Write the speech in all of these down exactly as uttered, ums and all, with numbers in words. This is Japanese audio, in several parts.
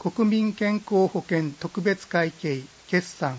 国民健康保険特別会計決算。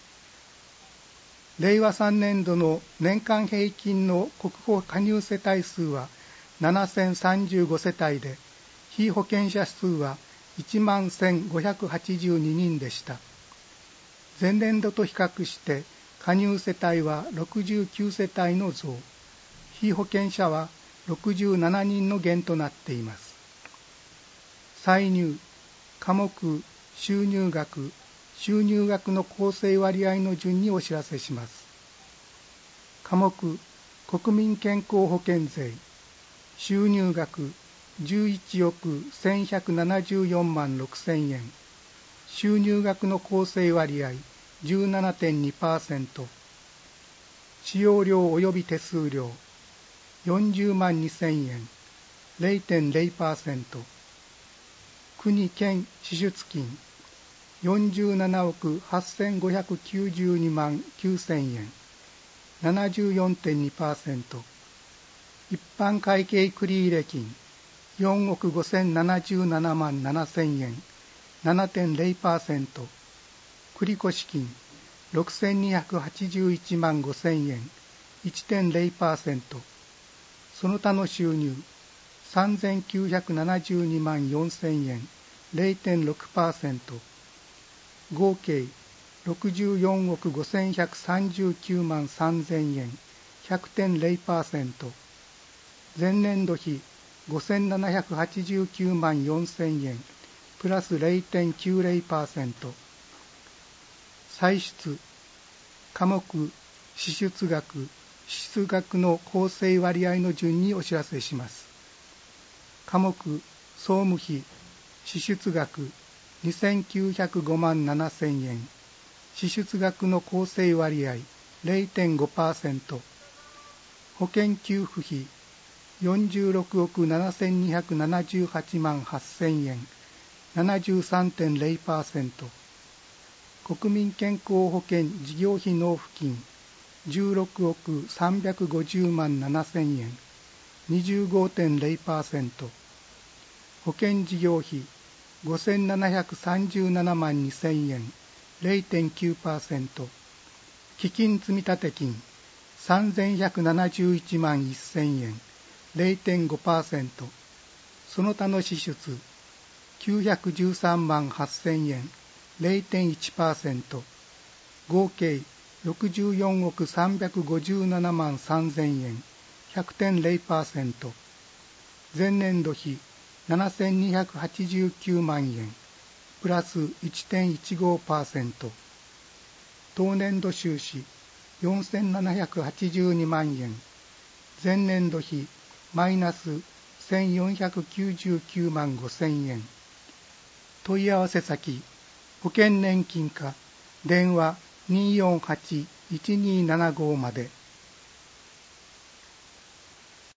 れいわさんねん度の年間平均の国保加入世帯数はななせんさんじゅうご世帯で、被保険者数はいちまんせんごひゃくはちじゅうににんでした。前年度と比較して加入世帯はろくじゅうきゅう世帯の増、被保険者はろくじゅうななにんの減となっています。歳入、科目、収入額、収入額の構成割合の順にお知らせします。科目、国民健康保険税、収入額じゅういちおくせんひゃくななじゅうよんまんろくせんえん、収入額の構成割合 じゅうななてんにパーセント、使用料及び手数料よんじゅうまんにせんえん れいてんれいパーセント、国県支出金よんじゅうななおくはっせんごひゃくきゅうじゅうにまんきゅうせんえん ななじゅうよんてんにパーセント、一般会計繰入金よんおくごせんななじゅうななまんななせんえん ななてんれいパーセント、繰越金ろくせんにひゃくはちじゅういちまんごせんえん いちてんれいパーセント、その他の収入さんぜんきゅうひゃくななじゅうにまんよんせんえん れいてんろくパーセント、合計ろくじゅうよんおくごせんひゃくさんじゅうきゅうまんさんぜんえん ひゃくてんれいパーセント、前年度比ごせんななひゃくはちじゅうきゅうまんよんせんえんプラス れいてんきゅうぜろパーセント、歳出、科目、支出額、支出額の構成割合の順にお知らせします。科目、総務費、支出額にせんきゅうひゃくごまんななせんえん、支出額の構成割合 れいてんごパーセント、保険給付費よんじゅうろくおくななせんにひゃくななじゅうはちまんはっせんえん ななじゅうさんてんれいパーセント、国民健康保険事業費納付金じゅうろくおくさんびゃくごじゅうまんななせんえん にじゅうごてんれいパーセント、保険事業費ごせんななひゃくさんじゅうななまんにせんえん れいてんきゅうパーセント、基金積立金さんぜんひゃくななじゅういちまんせんえん れいてんごパーセント、その他の支出きゅうひゃくじゅうさんまんはっせんえん れいてんいちパーセント、合計ろくじゅうよんおくさんびゃくごじゅうななまんさんぜんえん ひゃくてんれいパーセント、前年度比ななせんにひゃくはちじゅうきゅうまんえんプラス いちてんいちごパーセント、当年度収支よんせんななひゃくはちじゅうにまんえん、前年度比マイナスせんよんひゃくきゅうじゅうきゅうまんごせんえん、問い合わせ先保険年金課電話 にーよんはちいちにーななご まで。